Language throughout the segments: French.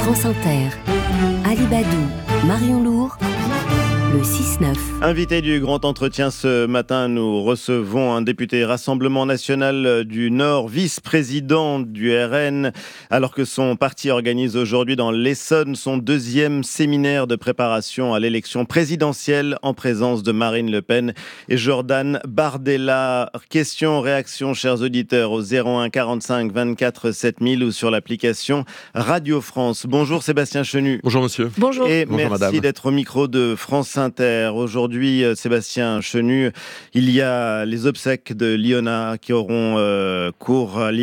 France Inter, Ali Badou, Marion Lourd, le 6-9. Invité du grand entretien ce matin, nous recevons un député Rassemblement National du Nord, vice-président du RN, alors que son parti organise aujourd'hui dans l'Essonne son deuxième séminaire de préparation à l'élection présidentielle en présence de Marine Le Pen et Jordan Bardella. Questions, réactions, chers auditeurs, au 01 45 24 7000 ou sur l'application Radio France. Bonjour Sébastien Chenu. Bonjour monsieur. Bonjour. Et Bonjour merci madame. d'être au micro de France Inter. Aujourd'hui, Sébastien Chenu, il y a les obsèques de Liana qui auront cours à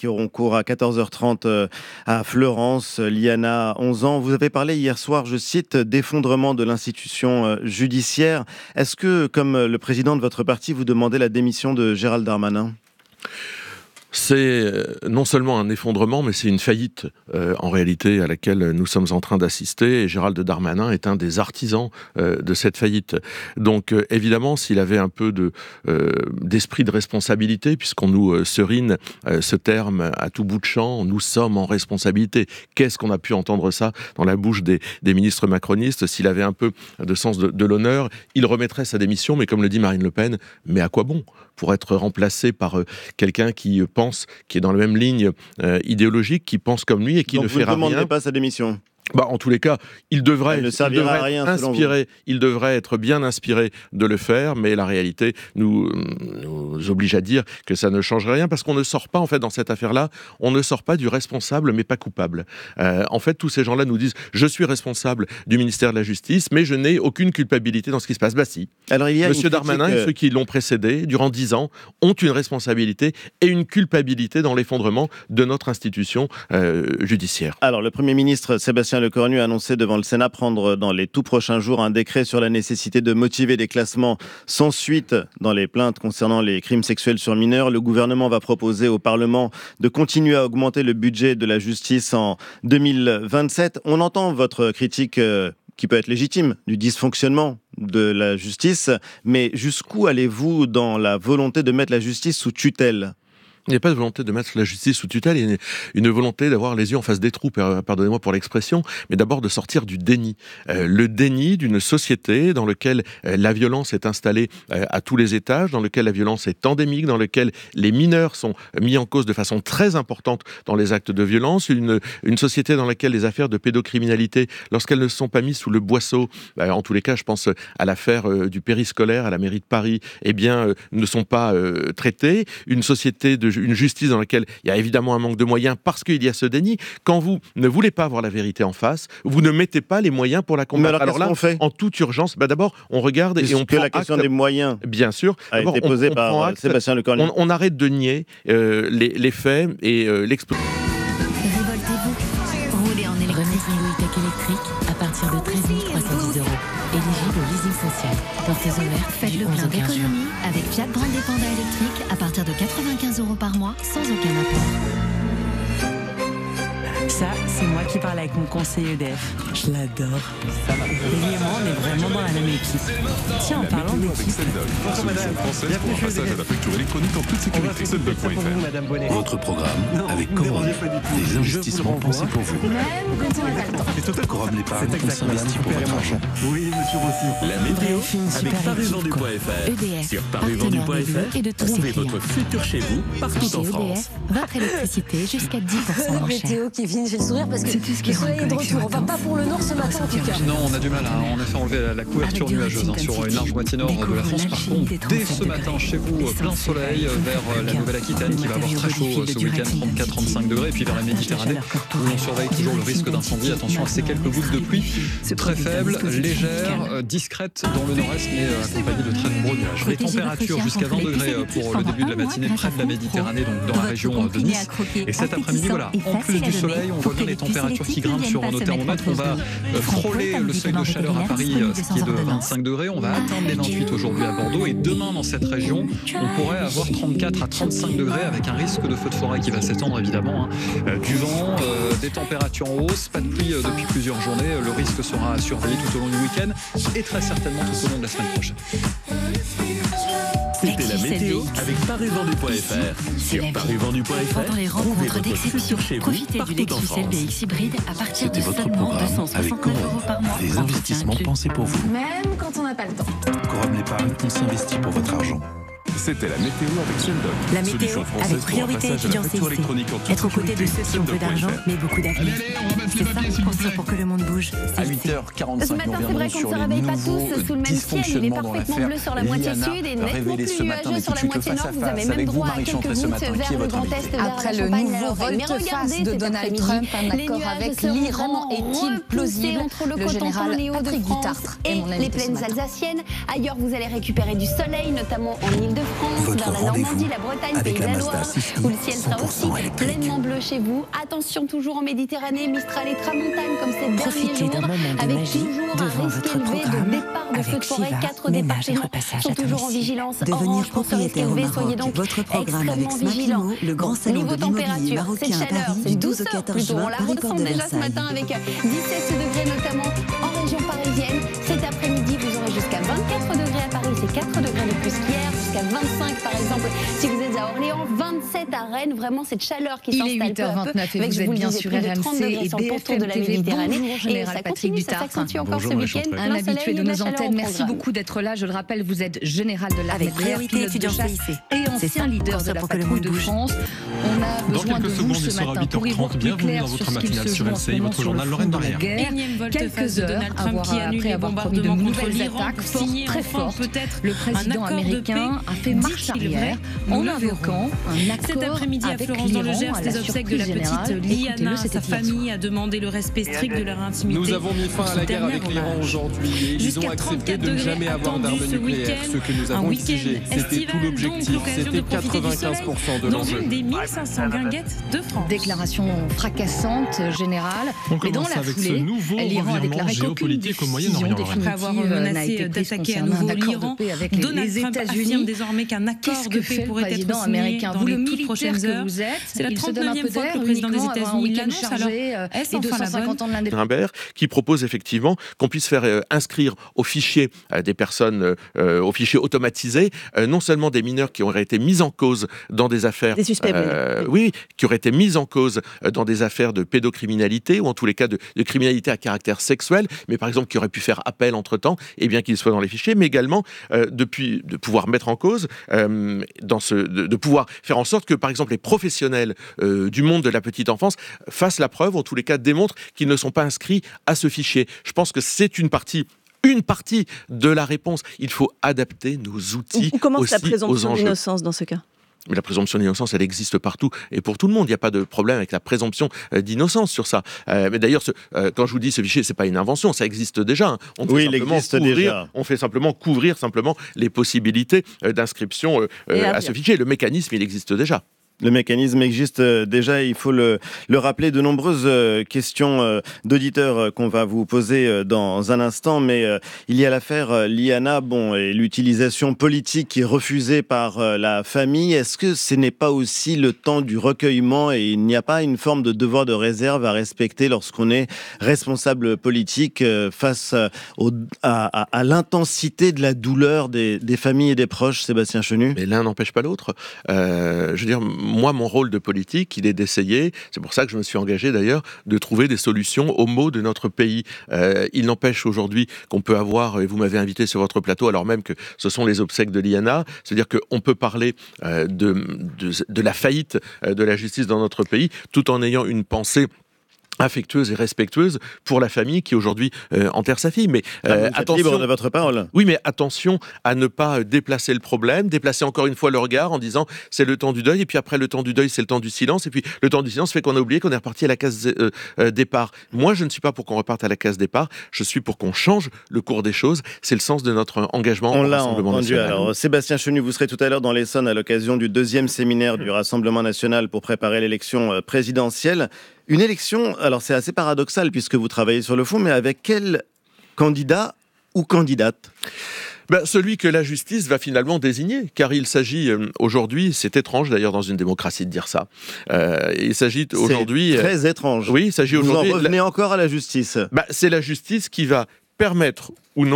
14h30 à Fleurance. Liana, 11 ans. Vous avez parlé hier soir, je cite, d'effondrement de l'institution judiciaire. Est-ce que, comme le président de votre parti, vous demandez la démission de Gérald Darmanin ? C'est non seulement un effondrement, mais c'est une faillite en réalité à laquelle nous sommes en train d'assister. Et Gérald Darmanin est un des artisans de cette faillite. Donc évidemment, s'il avait un peu d'esprit de responsabilité, puisqu'on nous serine ce terme à tout bout de champ, nous sommes en responsabilité. Qu'est-ce qu'on a pu entendre ça dans la bouche des ministres macronistes ? S'il avait un peu de sens de l'honneur, il remettrait sa démission, mais comme le dit Marine Le Pen, mais à quoi bon ? Pour être remplacé par quelqu'un qui est dans la même ligne idéologique, qui pense comme lui et qui donc ne fera rien. vous ne demandez pas sa démission ? En tous les cas, il devrait être bien inspiré de le faire, mais la réalité nous oblige à dire que ça ne change rien, parce qu'on ne sort pas, en fait, dans cette affaire-là, on ne sort pas du responsable, mais pas coupable. En fait, tous ces gens-là nous disent « je suis responsable du ministère de la Justice, mais je n'ai aucune culpabilité dans ce qui se passe ». Bah si. Alors, il y a Monsieur Darmanin et ceux qui l'ont précédé, durant 10 ans, ont une responsabilité et une culpabilité dans l'effondrement de notre institution judiciaire. Alors, le Premier ministre Sébastien Lecornu a annoncé devant le Sénat prendre dans les tout prochains jours un décret sur la nécessité de motiver des classements sans suite dans les plaintes concernant les crimes sexuels sur mineurs. Le gouvernement va proposer au Parlement de continuer à augmenter le budget de la justice en 2027. On entend votre critique qui peut être légitime du dysfonctionnement de la justice, mais jusqu'où allez-vous dans la volonté de mettre la justice sous tutelle ? Il n'y a pas de volonté de mettre la justice sous tutelle, il y a une volonté d'avoir les yeux en face des trous, pardonnez-moi pour l'expression, mais d'abord de sortir du déni. Le déni d'une société dans laquelle la violence est installée à tous les étages, dans laquelle la violence est endémique, dans laquelle les mineurs sont mis en cause de façon très importante dans les actes de violence, une société dans laquelle les affaires de pédocriminalité, lorsqu'elles ne sont pas mises sous le boisseau, en tous les cas je pense à l'affaire du périscolaire à la mairie de Paris, ne sont pas traitées, une justice dans laquelle il y a évidemment un manque de moyens parce qu'il y a ce déni. Quand vous ne voulez pas avoir la vérité en face, vous ne mettez pas les moyens pour la combattre. Alors là, en toute urgence, d'abord, on regarde et on prend la question acte, des moyens bien sûr, a été posée par Sébastien Lecornu. On arrête de nier les faits et l'explosion. Révoltez-vous. Roulez en électrique. Renaissance Tech électrique à partir de 13 310 €. Éligible au leasing social. Portes ouvertes. Faites le plein d'économie avec Fiat Brand Panda électrique à partir de 95 € par mois sans aucun apport. Ça, c'est moi qui parle avec mon conseiller EDF. Je l'adore. Lui et moi, on est vraiment dans la même équipe. Tiens, en parlant d'équipe... Bonjour madame, bienvenue chez EDF. La facture électronique en toute sécurité. Votre programme avec Corum, des investissements pensés pour vous. Corum l'épargne, on s'investit pour votre argent. Oui, monsieur Rossi. La météo EDF, une avec super parivendu.fr. EDF, Sur partenaire des parivendu.fr, et de tous ses trouvez clients. votre futur chez vous partout Chez en EDF, France. votre électricité jusqu'à 10% moins chère. Météo qui vient, j'ai le sourire parce que C'est tout ce qui le rend soleil est de connexion retour. On va pas pour le nord ce matin en tout cas. Non, on a du mal à en effet enlever la couverture Avec du nuageuse Racing sur une large moitié nord de la France. Par l'alchimie contre, des dès 37 ce matin degrés. chez vous, plein soleil vers la Nouvelle-Aquitaine qui va avoir très chaud ce week-end, 34-35 degrés, et puis vers la Méditerranée où on surveille toujours le risque d'incendie. Attention à ces quelques gouttes de pluie très faibles, légères, discrètes dans le nord-est, mais accompagnées de très nombreux nuages. Les températures jusqu'à 20 degrés pour le début de la matinée près de la Méditerranée, donc dans la région de Nice. Et cet après-midi, voilà, en plus du soleil, on voit bien les températures qui grimpent sur nos thermomètres. On va frôler le seuil de chaleur à Paris, ce qui est de 25 degrés. On va atteindre les 28 aujourd'hui à Bordeaux. Et demain, dans cette région, on pourrait avoir 34 à 35 degrés avec un risque de feu de forêt qui va s'étendre évidemment. Du vent, des températures en hausse, pas de pluie depuis plusieurs journées. Le risque sera à surveiller tout au long du week-end et très certainement tout au long de la semaine prochaine. C'était la météo avec parisvendu.fr. Sur parisvendu.fr, Pendant les rencontres d'exception, profitez du Lexus LBX hybride à partir de C'était votre seulement programme 269 avec € Corum. par mois. Des Entretien investissements inclus. pensés pour vous. Même quand on n'a pas le temps. Corum l'épargne, on s'investit pour votre argent. C'était la météo avec Sundoc. La météo Solution française avec pour priorité un passage à la étudiant facture CIC. électronique en toute Être aux côtés de sécurité. ceux qui ont peu d'argent, mais beaucoup d'avenir. C'est ça, construire pour que le monde bouge. À CIC. 8h45, Ce matin, nous c'est vrai reviendrons qu'on sur ne se les réveille pas nouveaux tous sous le même ciel. Il est dysfonctionnements dans parfaitement l'affaire bleu sur la moitié Liana, sud et nettement révélé plus ce matin, nuageux mais sur la tout de suite, moitié face nord. à Vous face avez même avec vous, droit à Marie quelques Chantrey, ce gouttes matin. Qui est vers le votre Grand invité? Est, vers Après la le Champagne, nouveau la Lorraine. Mais volte-face regardez de cet Donald après-midi, Trump, un les accord nuages avec seront l'Iran est-il repoussés plausible? entre le Le Cotentin, général les Hauts-de-France Patrick Dutartre est et mon les invité ce plaines matin. alsaciennes. Ailleurs, vous allez récupérer du soleil, notamment en Île-de-France, Votre vers la rendez-vous Normandie, la Bretagne, avec Pays de la la Mazda Loire, 6i, où le ciel sera aussi 100% électrique. pleinement bleu chez vous. Attention, toujours en Méditerranée, Mistral et Tramontane, comme ces derniers Profitez jours, d'un moment de avec magie toujours devant un risque votre élevé de programme départ de feux de avec forêt. Siva, 4 ménage et départements repassage sont à toujours en domicile. vigilance Devenir orange pour ce risque propriétaire au élevé. Maroc. Soyez donc Votre programme avec extrêmement Smaclimo, vigilants. le grand Bon, salon niveau de l'immobilier température, marocain cette à chaleur, Paris, cette du 12 au douceur 14 plutôt, juin, on la Paris Porte ressent de déjà ce Versailles. matin avec 17 degrés notamment en région parisienne. Cet après-midi, vous aurez jusqu'à 24 degrés à Paris, c'est 4 degrés de plus qu'hier, jusqu'à 25 par exemple si vous êtes à Orléans, 27 à Rennes, vraiment cette chaleur qui Il est s'installe peu à peu. 8h29 et Avec, vous je êtes le bien disais, sur plus de RMC 30 degrés et sur le pourtour BFM de la TV. Méditerranée. Bonjour, Et général ça Patrick continue, ça Dutartre. s'accentue encore Bonjour, ce Marie week-end. Chantrey. Un Plein habitué soleil de et de nos la chaleur antennes, au merci programme. beaucoup d'être là. Je le rappelle, vous êtes général de l'armée Avec de l'air, priorité pilote de étudiant chasse CIC. et C'est ancien ça, leader de construire la pour que le patrouille monde de bouge. France. On a Dans besoin de quelques vous secondes, ce il sera matin pour y 8h30. voir plus Bienvenue clair dans sur votre ce qu'il matinale se sur joue en ce LCI, moment votre sur le journal front Lorraine de la Barrière. guerre. Énième volte-face Quelques de heures Donald Trump avoir, qui annule après les avoir promis de bombardements nouvelles contre l'Iran attaques pour fortes, signer très enfin fortes. peut-être Le un président accord de américain paix. a fait marche Dit-il arrière vrai, en nous le invoquant un accord Cet après-midi à avec Florence dans le l'Iran, Gers, à les la obsèques de la surprise générale. petite Liana, Écoutez-le, sa c'était hier soir. famille a demandé le respect strict de leur intimité. Nous avons mis fin à la guerre avec l'Iran aujourd'hui et ils ont accepté de ne jamais avoir d'armes nucléaires, ce que nous avons exigé. C'était tout l'objectif, c'était 95% de dans l'enjeu. une des 1500 guinguettes de France. Déclaration fracassante générale. On Mais dans commence la avec foulée, ce nouveau l'Iran a revirement déclaré qu'aucune géopolitique au décision Moyen-Orient. définitive Après avoir n'a menacé été prise d'attaquer à concernant nouveau un accord l'Iran, de paix avec Donald les Trump États-Unis. affirme désormais qu'un accord Qu'est-ce de que paix fait le pourrait être président signé américain? dans Vous, les le toutes militaire prochaines que heures. vous êtes, C'est la il se donne un 39e peu fois d'air que le président des uniquement avant un États-Unis week-end l'annonce. Alors, chargé est-ce et enfin la 250 ans de l'indépendance. Grimbert, qui propose effectivement qu'on puisse faire inscrire au fichier des personnes, au fichier automatisé, non seulement des mineurs qui auraient été mis en cause dans des affaires... Des suspects, oui, qui auraient été mis en cause dans des affaires de pédocriminalité ou en tous les cas de criminalité à caractère sexuel, mais par exemple qui auraient pu faire appel entre-temps, et bien qu'ils soient dans les fichiers, mais également de pouvoir mettre en cause, de pouvoir faire en sorte que, par exemple, les professionnels du monde de la petite enfance fassent la preuve, en tous les cas démontrent qu'ils ne sont pas inscrits à ce fichier. Je pense que c'est une partie de la réponse. Il faut adapter nos outils Où commence aussi la aux présomption enjeux. d'innocence dans ce cas? Mais la présomption d'innocence, elle existe partout et pour tout le monde. Il n'y a pas de problème avec la présomption d'innocence sur ça. Mais d'ailleurs, quand je vous dis ce fichier, c'est pas une invention, ça existe déjà. Hein. On fait simplement couvrir les possibilités d'inscription à ce fichier. Le mécanisme, il existe déjà. Le mécanisme existe déjà, il faut le rappeler. De nombreuses questions d'auditeurs qu'on va vous poser dans un instant, mais il y a l'affaire Liana, et l'utilisation politique qui est refusée par la famille. Est-ce que ce n'est pas aussi le temps du recueillement et il n'y a pas une forme de devoir de réserve à respecter lorsqu'on est responsable politique face à l'intensité de la douleur des familles et des proches, Sébastien Chenu? Mais l'un n'empêche pas l'autre. Je veux dire, moi, mon rôle de politique, il est d'essayer, c'est pour ça que je me suis engagé d'ailleurs, de trouver des solutions aux maux de notre pays. Il n'empêche aujourd'hui qu'on peut avoir, et vous m'avez invité sur votre plateau, alors même que ce sont les obsèques de Liana, c'est-à-dire qu'on peut parler de la faillite de la justice dans notre pays, tout en ayant une pensée affectueuse et respectueuse pour la famille qui aujourd'hui enterre sa fille. Mais attention, libre de votre parole. Oui, mais attention à ne pas déplacer le problème, déplacer encore une fois le regard en disant c'est le temps du deuil, et puis après le temps du deuil c'est le temps du silence, et puis le temps du silence fait qu'on a oublié qu'on est reparti à la case départ. Moi, je ne suis pas pour qu'on reparte à la case départ, je suis pour qu'on change le cours des choses. C'est le sens de notre engagement au Rassemblement national. Alors, Sébastien Chenu, vous serez tout à l'heure dans l'Essonne à l'occasion du 2e séminaire du Rassemblement national pour préparer l'élection présidentielle. Une élection, alors c'est assez paradoxal puisque vous travaillez sur le fond, mais avec quel candidat ou candidate ? Celui que la justice va finalement désigner, car il s'agit aujourd'hui, c'est étrange d'ailleurs dans une démocratie de dire ça, il s'agit aujourd'hui... C'est très étrange. Oui, il s'agit aujourd'hui... Vous en revenez encore à la justice. C'est la justice qui va permettre ou non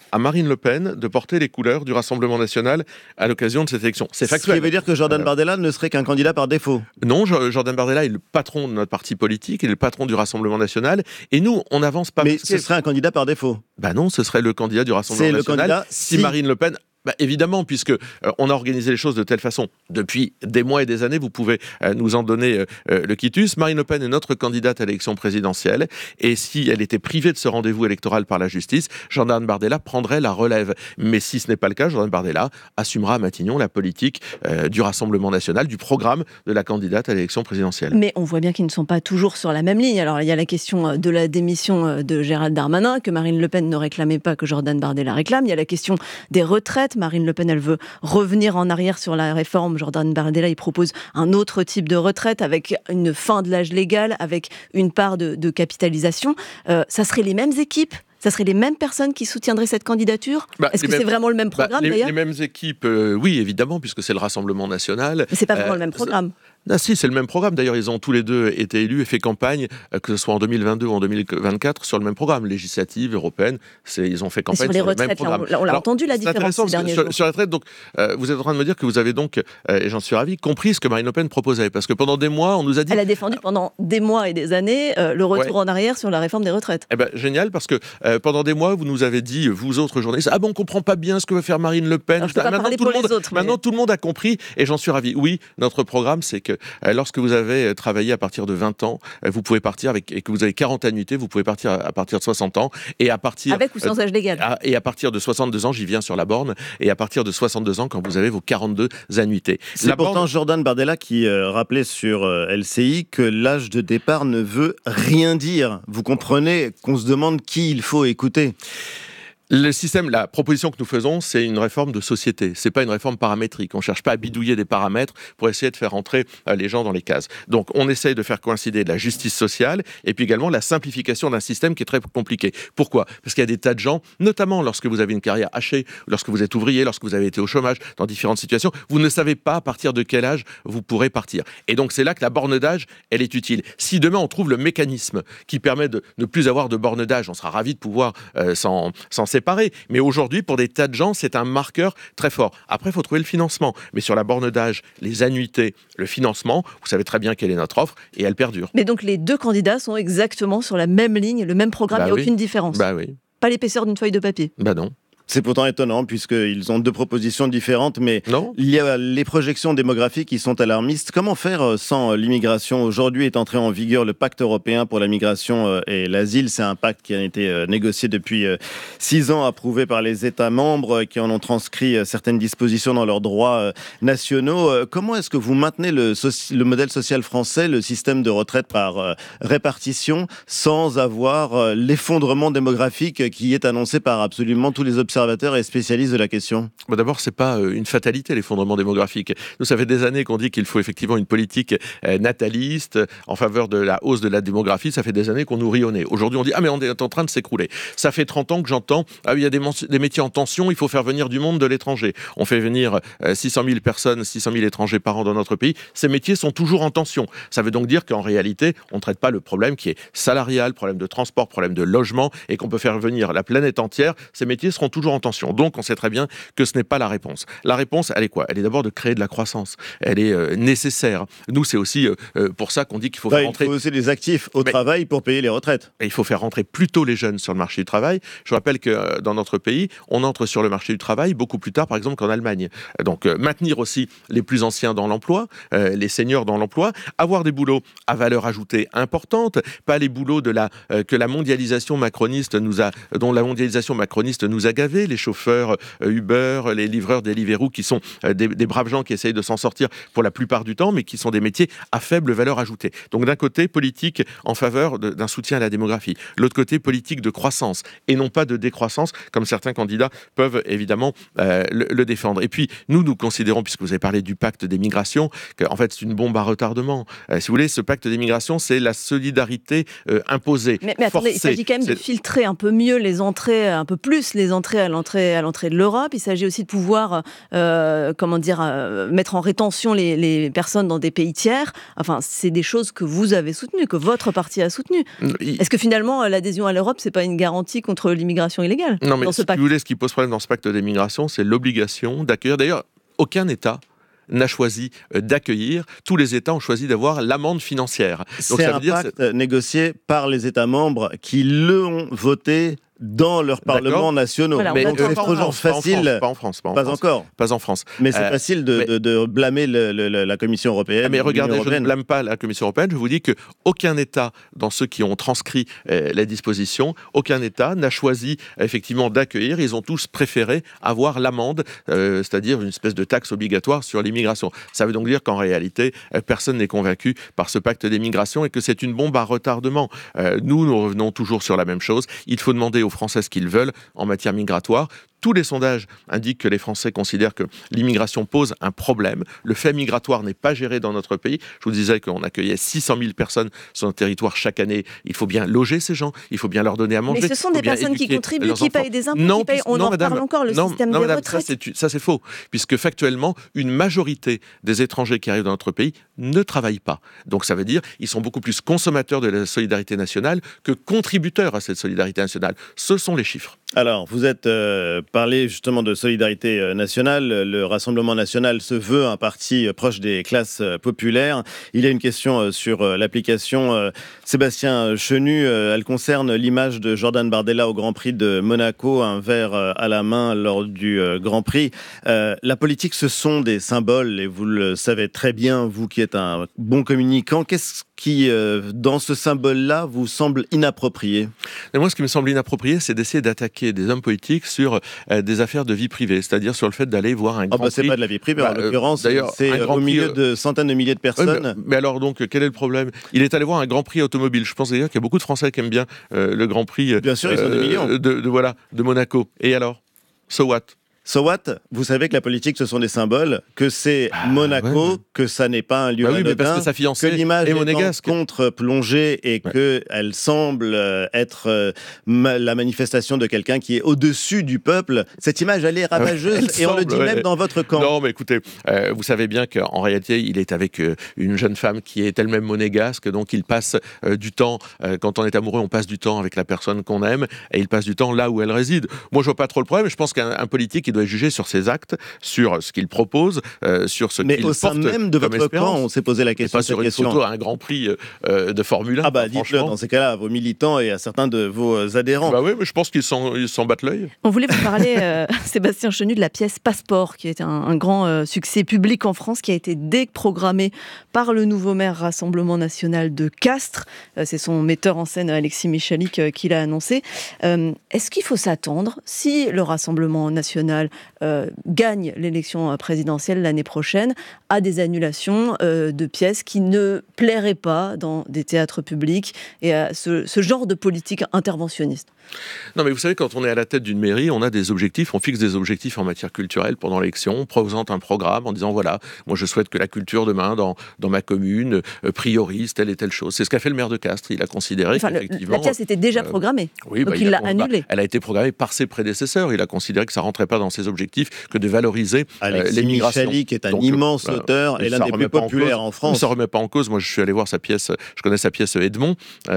à Marine Le Pen de porter les couleurs du Rassemblement national à l'occasion de cette élection. C'est factuel. Ce qui veut dire que Jordan Bardella ne serait qu'un candidat par défaut. Non, Jordan Bardella est le patron de notre parti politique, il est le patron du Rassemblement national, et nous, on n'avance pas. Mais ce serait un candidat par défaut. Non, ce serait le candidat du Rassemblement national si Marine Le Pen... évidemment, puisque on a organisé les choses de telle façon. Depuis des mois et des années, vous pouvez nous en donner le quitus. Marine Le Pen est notre candidate à l'élection présidentielle. Et si elle était privée de ce rendez-vous électoral par la justice, Jordan Bardella prendrait la relève. Mais si ce n'est pas le cas, Jordan Bardella assumera à Matignon la politique du Rassemblement national, du programme de la candidate à l'élection présidentielle. Mais on voit bien qu'ils ne sont pas toujours sur la même ligne. Alors, il y a la question de la démission de Gérald Darmanin, que Marine Le Pen ne réclamait pas, que Jordan Bardella réclame. Il y a la question des retraites. Marine Le Pen, elle veut revenir en arrière sur la réforme. Jordan Bardella, il propose un autre type de retraite avec une fin de l'âge légal, avec une part de capitalisation. Ça serait les mêmes équipes? Ça serait les mêmes personnes qui soutiendraient cette candidature? Est-ce que c'est vraiment le même programme d'ailleurs? Les mêmes équipes, oui, évidemment, puisque c'est le Rassemblement national. Mais c'est pas vraiment le même programme. Si, c'est le même programme. D'ailleurs, ils ont tous les deux été élus et fait campagne, que ce soit en 2022 ou en 2024, sur le même programme. Législative, européenne, ils ont fait campagne sur le même programme. On l'a entendu la différence ces derniers jours. Sur la retraite, donc, vous êtes en train de me dire que vous avez donc, et j'en suis ravi, compris ce que Marine Le Pen proposait. Parce que pendant des mois, on nous a dit... Elle a défendu pendant des mois et des années le retour en arrière sur la réforme des retraites. Génial, parce que pendant des mois, vous nous avez dit, vous autres journalistes, on ne comprend pas bien ce que veut faire Marine Le Pen. Alors, je peux pas parler pour les autres. Maintenant, tout le monde a compris, et j'en suis ravi. Oui, notre programme, c'est que lorsque vous avez travaillé à partir de 20 ans, vous pouvez partir et que vous avez 40 annuités, vous pouvez partir à partir de 60 ans, et à partir... Avec ou sans âge légal. Et à partir de 62 ans, j'y viens sur la borne, et à partir de 62 ans, quand vous avez vos 42 annuités. C'est pourtant Jordan Bardella qui rappelait sur LCI que l'âge de départ ne veut rien dire. Vous comprenez qu'on se demande qui il faut écouter. Le système, la proposition que nous faisons, c'est une réforme de société. C'est pas une réforme paramétrique. On cherche pas à bidouiller des paramètres pour essayer de faire entrer les gens dans les cases. Donc, on essaye de faire coïncider la justice sociale et puis également la simplification d'un système qui est très compliqué. Pourquoi ? Parce qu'il y a des tas de gens, notamment lorsque vous avez une carrière hachée, lorsque vous êtes ouvrier, lorsque vous avez été au chômage, dans différentes situations, vous ne savez pas à partir de quel âge vous pourrez partir. Et donc, c'est là que la borne d'âge, elle est utile. Si demain, on trouve le mécanisme qui permet de ne plus avoir de borne d'âge, on sera ravis de pouvoir s'en séparer. Mais aujourd'hui, pour des tas de gens, c'est un marqueur très fort. Après, il faut trouver le financement. Mais sur la borne d'âge, les annuités, le financement, vous savez très bien quelle est notre offre et elle perdure. Mais donc, les deux candidats sont exactement sur la même ligne, le même programme, il n'y a aucune différence. Oui. Pas l'épaisseur d'une feuille de papier. Non. C'est pourtant étonnant puisqu'ils ont deux propositions différentes, mais il y a les projections démographiques qui sont alarmistes. Comment faire sans l'immigration ? Aujourd'hui est entré en vigueur le pacte européen pour la migration et l'asile. C'est un pacte qui a été négocié depuis 6 ans, approuvé par les États membres qui en ont transcrit certaines dispositions dans leurs droits nationaux. Comment est-ce que vous maintenez le modèle social français, le système de retraite par répartition, sans avoir l'effondrement démographique qui est annoncé par absolument tous les observateurs et spécialistes de la question? D'abord, c'est pas une fatalité, l'effondrement démographique. Nous, ça fait des années qu'on dit qu'il faut effectivement une politique nataliste en faveur de la hausse de la démographie. Ça fait des années qu'on nous rit au nez. Aujourd'hui, on dit « mais on est en train de s'écrouler ». Ça fait 30 ans que j'entends « il y a des métiers en tension, il faut faire venir du monde de l'étranger ». On fait venir 600 000 personnes, 600 000 étrangers par an dans notre pays. Ces métiers sont toujours en tension. Ça veut donc dire qu'en réalité, on ne traite pas le problème qui est salarial, problème de transport, problème de logement, et qu'on peut faire venir la planète entière. Ces métiers seront toujours en tension. Donc, on sait très bien que ce n'est pas la réponse. La réponse, elle est quoi ? Elle est d'abord de créer de la croissance. Elle est nécessaire. Nous, c'est aussi pour ça qu'on dit qu'il faut faire rentrer... Il faut aussi les actifs au travail pour payer les retraites. Et il faut faire rentrer plutôt les jeunes sur le marché du travail. Je rappelle que dans notre pays, on entre sur le marché du travail beaucoup plus tard, par exemple, qu'en Allemagne. Donc, maintenir aussi les plus anciens dans l'emploi, les seniors dans l'emploi, avoir des boulots à valeur ajoutée importante, pas les boulots que la mondialisation macroniste dont la mondialisation macroniste nous a gavés, les chauffeurs Uber, les livreurs Deliveroo, qui sont des braves gens qui essayent de s'en sortir pour la plupart du temps, mais qui sont des métiers à faible valeur ajoutée. Donc d'un côté, politique en faveur d'un soutien à la démographie. L'autre côté, politique de croissance, et non pas de décroissance, comme certains candidats peuvent évidemment le défendre. Et puis, nous considérons, puisque vous avez parlé du pacte des migrations, qu'en fait, c'est une bombe à retardement. Si vous voulez, ce pacte des migrations, c'est la solidarité imposée, mais attendez, il s'agit quand même de filtrer un peu mieux les entrées, un peu plus les entrées à l'entrée de l'Europe. Il s'agit aussi de pouvoir, mettre en rétention les personnes dans des pays tiers. Enfin, c'est des choses que vous avez soutenues, que votre parti a soutenues. Est-ce que finalement, l'adhésion à l'Europe, c'est pas une garantie contre l'immigration illégale Non, mais dans ce pacte? Si vous voulez, ce qui pose problème dans ce pacte d'immigration, c'est l'obligation d'accueillir. D'ailleurs, aucun État n'a choisi d'accueillir. Tous les États ont choisi d'avoir l'amende financière. Donc, c'est un pacte négocié par les États membres qui l'ont voté dans leurs parlements nationaux. Voilà, mais c'est toujours facile. Pas en France. Pas en France. Mais c'est facile de blâmer la Commission européenne. Mais regardez, je ne blâme pas la Commission européenne. Je vous dis qu'aucun État, dans ceux qui ont transcrit la disposition, aucun État n'a choisi effectivement d'accueillir. Ils ont tous préféré avoir l'amende, c'est-à-dire une espèce de taxe obligatoire sur l'immigration. Ça veut donc dire qu'en réalité, personne n'est convaincu par ce pacte d'immigration et que c'est une bombe à retardement. Nous revenons toujours sur la même chose. Il faut demander aux Français ce qu'ils veulent en matière migratoire. Tous les sondages indiquent que les Français considèrent que l'immigration pose un problème. Le fait migratoire n'est pas géré dans notre pays. Je vous disais qu'on accueillait 600 000 personnes sur notre territoire chaque année. Il faut bien loger ces gens, il faut bien leur donner à manger. Mais ce sont des personnes qui contribuent, qui payent des impôts, on en parle encore, le système des retraites. Ça c'est faux, puisque factuellement, une majorité des étrangers qui arrivent dans notre pays ne travaillent pas. Donc ça veut dire qu'ils sont beaucoup plus consommateurs de la solidarité nationale que contributeurs à cette solidarité nationale. Ce sont les chiffres. Alors, vous êtes parlé justement de solidarité nationale. Le Rassemblement national se veut un parti proche des classes populaires. Il y a une question sur l'application Sébastien Chenu. Elle concerne l'image de Jordan Bardella au Grand Prix de Monaco, un verre à la main lors du Grand Prix. La politique, ce sont des symboles et vous le savez très bien, vous qui êtes un bon communicant. Qu'est-ce qui, dans ce symbole-là, vous semble inapproprié? Et moi, ce qui me semble inapproprié, c'est d'essayer d'attaquer des hommes politiques sur des affaires de vie privée, c'est-à-dire sur le fait d'aller voir un Grand Prix. C'est pas de la vie privée, en l'occurrence, c'est au milieu de centaines de milliers de personnes. Mais alors donc, quel est le problème? Il est allé voir un Grand Prix automobile. Je pense d'ailleurs qu'il y a beaucoup de Français qui aiment bien le Grand Prix. Bien sûr, ils sont des millions. De Monaco. Et alors? So what? So what? Vous savez que la politique, ce sont des symboles, que c'est Monaco, que ça n'est pas un lieu anodin, parce que sa fiancée que l'image est monégasque, contre-plongée et qu'elle semble être la manifestation de quelqu'un qui est au-dessus du peuple. Cette image, elle est ravageuse et on le dit même dans votre camp. Non, mais écoutez, vous savez bien qu'en réalité, il est avec une jeune femme qui est elle-même monégasque, donc il passe du temps, quand on est amoureux, on passe du temps avec la personne qu'on aime et il passe du temps là où elle réside. Moi, je vois pas trop le problème. Je pense qu'un politique, il doit juger sur ses actes, sur ce qu'il propose, sur ce qu'il porte. Mais au sein même de votre camp, on s'est posé la question. Et pas sur une photo à un Grand Prix de Formule 1. Ah bah dites-le dans ces cas-là à vos militants et à certains de vos adhérents. Bah oui, mais je pense qu'ils s'en battent l'œil. On voulait vous parler, Sébastien Chenu, de la pièce Passeport, qui est un grand succès public en France, qui a été déprogrammée par le nouveau maire Rassemblement National de Castres. C'est son metteur en scène, Alexis Michalik, qui l'a annoncé. Est-ce qu'il faut s'attendre, si le Rassemblement National gagne l'élection présidentielle l'année prochaine, à des annulations de pièces qui ne plairaient pas dans des théâtres publics et à ce genre de politique interventionniste? Non, mais vous savez, quand on est à la tête d'une mairie, on a des objectifs, on fixe des objectifs en matière culturelle pendant l'élection, on présente un programme en disant voilà, moi je souhaite que la culture demain dans ma commune priorise telle et telle chose. C'est ce qu'a fait le maire de Castres. Il a considéré qu'effectivement... La pièce était déjà programmée, oui, donc il l'a annulée. Elle a été programmée par ses prédécesseurs. Il a considéré que ça ne rentrait pas dans ses objectifs que de valoriser l'immigration. Alexis Michalik est un immense auteur et l'un des plus populaires en France. Ça ne remet pas en cause. Moi, je suis allé voir sa pièce, je connais sa pièce Edmond,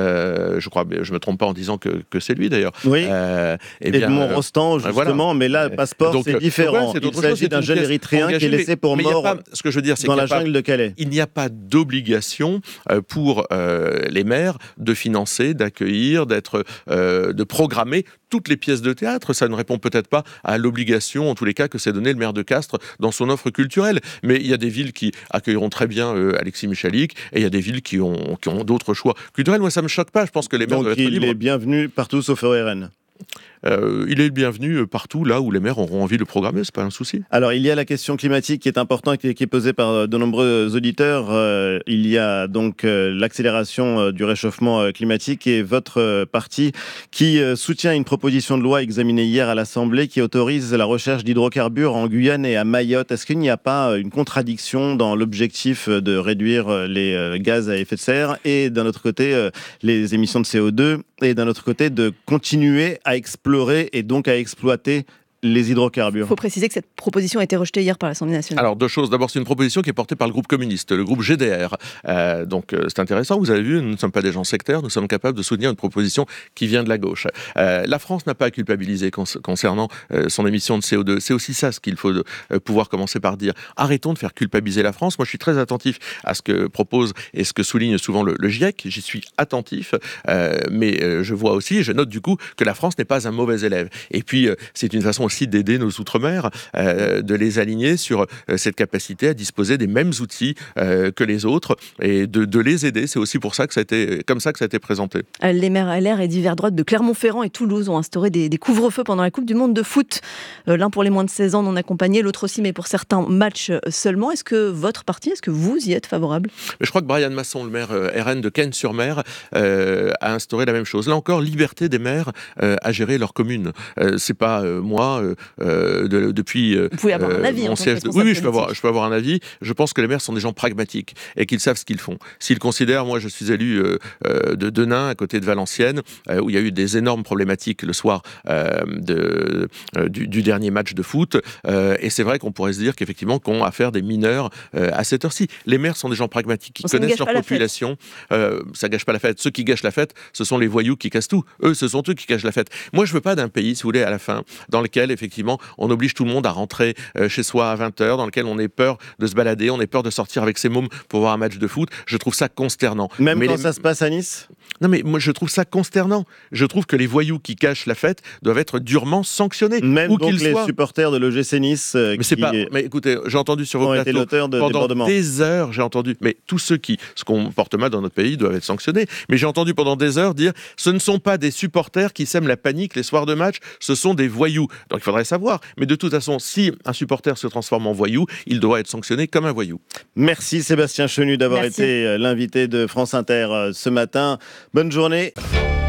je crois, mais je ne me trompe pas en disant que c'est lui d'ailleurs. Oui, Edmond Rostand, justement, voilà. Mais là, Passeport, c'est différent. Il s'agit d'un jeune Érythréen qui est laissé pour mort ce que je veux dire, c'est dans la jungle de Calais. Il n'y a pas d'obligation pour les maires de financer, d'accueillir, de programmer toutes les pièces de théâtre. Ça ne répond peut-être pas à l'obligation, en tous les cas, que s'est donné le maire de Castres dans son offre culturelle. Mais il y a des villes qui accueilleront très bien Alexis Michalik et il y a des villes qui ont d'autres choix culturels. Moi, ça ne me choque pas. Je pense que les maires doivent être libres. Donc il est bienvenu partout sauf au RN. Il est le bienvenu partout là où les maires auront envie de le programmer, c'est pas un souci. Alors il y a la question climatique qui est importante et qui est posée par de nombreux auditeurs. Il y a donc l'accélération du réchauffement climatique et votre parti qui soutient une proposition de loi examinée hier à l'Assemblée qui autorise la recherche d'hydrocarbures en Guyane et à Mayotte. Est-ce qu'il n'y a pas une contradiction dans l'objectif de réduire les gaz à effet de serre et d'un autre côté les émissions de CO2 et d'un autre côté de continuer à explorer et donc à exploiter les hydrocarbures. Il faut préciser que cette proposition a été rejetée hier par l'Assemblée nationale. Alors, deux choses. D'abord, c'est une proposition qui est portée par le groupe communiste, le groupe GDR. Donc, c'est intéressant. Vous avez vu, nous ne sommes pas des gens sectaires. Nous sommes capables de soutenir une proposition qui vient de la gauche. La France n'a pas à culpabiliser concernant son émission de CO2. C'est aussi ça ce qu'il faut pouvoir commencer par dire. Arrêtons de faire culpabiliser la France. Moi, je suis très attentif à ce que propose et ce que souligne souvent le GIEC. J'y suis attentif. Mais je vois aussi, je note du coup, que la France n'est pas un mauvais élève. Et puis, c'est une façon aussi d'aider nos outre-mer, de les aligner sur cette capacité à disposer des mêmes outils que les autres et de les aider. C'est aussi pour ça que ça a été, comme ça que ça a été présenté. Les maires LR et divers droites de Clermont-Ferrand et Toulouse ont instauré des couvre-feux pendant la Coupe du Monde de foot. L'un pour les moins de 16 ans non accompagnés, l'autre aussi, mais pour certains matchs seulement. Est-ce que votre parti, est-ce que vous y êtes favorable ? Mais je crois que Brian Masson, le maire RN de Cannes-sur-Mer, a instauré la même chose. Là encore, liberté des maires à gérer leur commune. C'est pas moi depuis vous pouvez avoir un avis mon siège. Oui, je peux avoir un avis. Je pense que les maires sont des gens pragmatiques et qu'ils savent ce qu'ils font. S'ils considèrent, moi je suis élu de Denain à côté de Valenciennes, où il y a eu des énormes problématiques le soir du dernier match de foot, et c'est vrai qu'on pourrait se dire qu'effectivement qu'on a affaire des mineurs à cette heure-ci. Les maires sont des gens pragmatiques qui connaissent leur population. Ça gâche pas la fête. Ceux qui gâchent la fête, ce sont les voyous qui cassent tout. Ce sont eux qui gâchent la fête. Moi je veux pas d'un pays, si vous voulez, à la fin, dans lequel effectivement on oblige tout le monde à rentrer chez soi à 20h, dans lequel on ait peur de se balader, on ait peur de sortir avec ses mômes pour voir un match de foot. Je trouve ça consternant. Même quand ça se passe à Nice ? Non mais moi je trouve ça consternant. Je trouve que les voyous qui cachent la fête doivent être durement sanctionnés. Même donc les supporters de l'OGC Nice mais écoutez, j'ai entendu sur vos plateaux pendant des heures, j'ai entendu, mais tous ceux qui se comportent mal dans notre pays doivent être sanctionnés. Mais j'ai entendu pendant des heures dire, ce ne sont pas des supporters qui sèment la panique les soirs de match, ce sont des voyous. Donc il faudrait savoir. Mais de toute façon, si un supporter se transforme en voyou, il doit être sanctionné comme un voyou. Merci Sébastien Chenu d'avoir été l'invité de France Inter ce matin. Bonne journée.